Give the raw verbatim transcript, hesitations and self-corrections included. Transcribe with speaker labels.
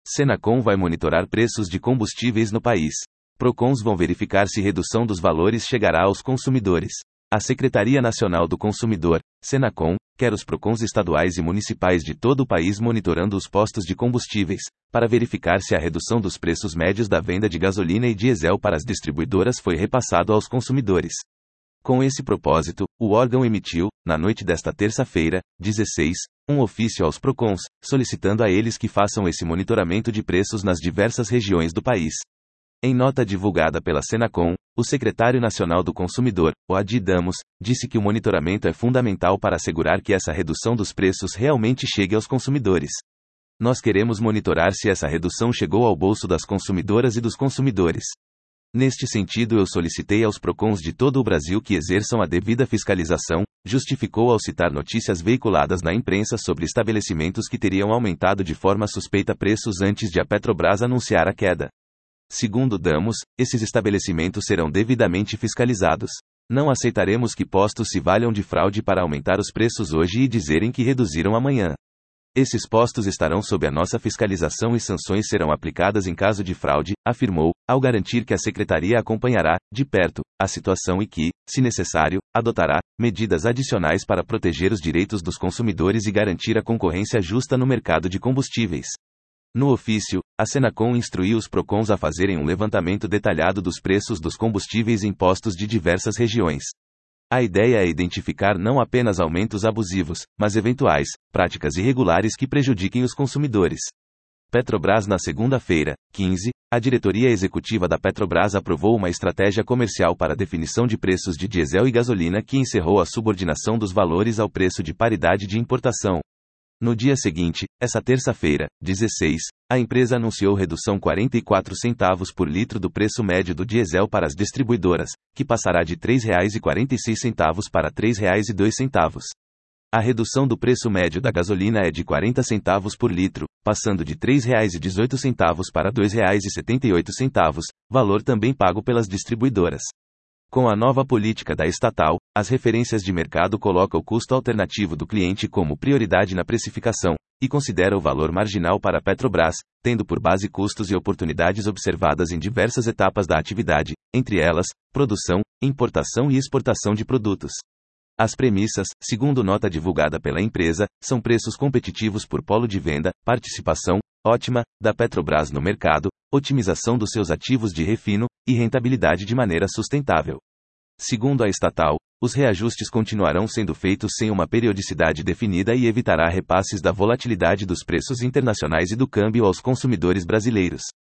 Speaker 1: Senacom vai monitorar preços de combustíveis no país. Procons vão verificar se redução dos valores chegará aos consumidores. A Secretaria Nacional do Consumidor, Senacom, quer os Procons estaduais e municipais de todo o país monitorando os postos de combustíveis, para verificar se a redução dos preços médios da venda de gasolina e diesel para as distribuidoras foi repassado aos consumidores. Com esse propósito, o órgão emitiu, na noite desta terça-feira, dezesseis, um ofício aos Procons, solicitando a eles que façam esse monitoramento de preços nas diversas regiões do país. Em nota divulgada pela Senacom, o secretário nacional do consumidor, Oadi Damos, disse que o monitoramento é fundamental para assegurar que essa redução dos preços realmente chegue aos consumidores. Nós queremos monitorar se essa redução chegou ao bolso das consumidoras e dos consumidores. Neste sentido, eu solicitei aos Procons de todo o Brasil que exerçam a devida fiscalização, justificou ao citar notícias veiculadas na imprensa sobre estabelecimentos que teriam aumentado de forma suspeita preços antes de a Petrobras anunciar a queda. Segundo Damos, esses estabelecimentos serão devidamente fiscalizados. Não aceitaremos que postos se valham de fraude para aumentar os preços hoje e dizerem que reduziram amanhã. Esses postos estarão sob a nossa fiscalização e sanções serão aplicadas em caso de fraude, afirmou, ao garantir que a Secretaria acompanhará, de perto, a situação e que, se necessário, adotará medidas adicionais para proteger os direitos dos consumidores e garantir a concorrência justa no mercado de combustíveis. No ofício, a Senacom instruiu os Procons a fazerem um levantamento detalhado dos preços dos combustíveis em postos de diversas regiões. A ideia é identificar não apenas aumentos abusivos, mas eventuais práticas irregulares que prejudiquem os consumidores. Petrobras. Na segunda-feira, quinze, a diretoria executiva da Petrobras aprovou uma estratégia comercial para definição de preços de diesel e gasolina que encerrou a subordinação dos valores ao preço de paridade de importação. No dia seguinte, essa terça-feira, dezesseis, a empresa anunciou redução quarenta e quatro centavos por litro do preço médio do diesel para as distribuidoras, que passará de três reais e quarenta e seis centavos para três reais e dois centavos. A redução do preço médio da gasolina é de quarenta centavos por litro, passando de três reais e dezoito centavos para dois reais e setenta e oito centavos, valor também pago pelas distribuidoras. Com a nova política da estatal, as referências de mercado colocam o custo alternativo do cliente como prioridade na precificação, e considera o valor marginal para a Petrobras, tendo por base custos e oportunidades observadas em diversas etapas da atividade, entre elas, produção, importação e exportação de produtos. As premissas, segundo nota divulgada pela empresa, são preços competitivos por polo de venda, participação ótima da Petrobras no mercado, otimização dos seus ativos de refino e rentabilidade de maneira sustentável. Segundo a estatal, os reajustes continuarão sendo feitos sem uma periodicidade definida e evitará repasses da volatilidade dos preços internacionais e do câmbio aos consumidores brasileiros.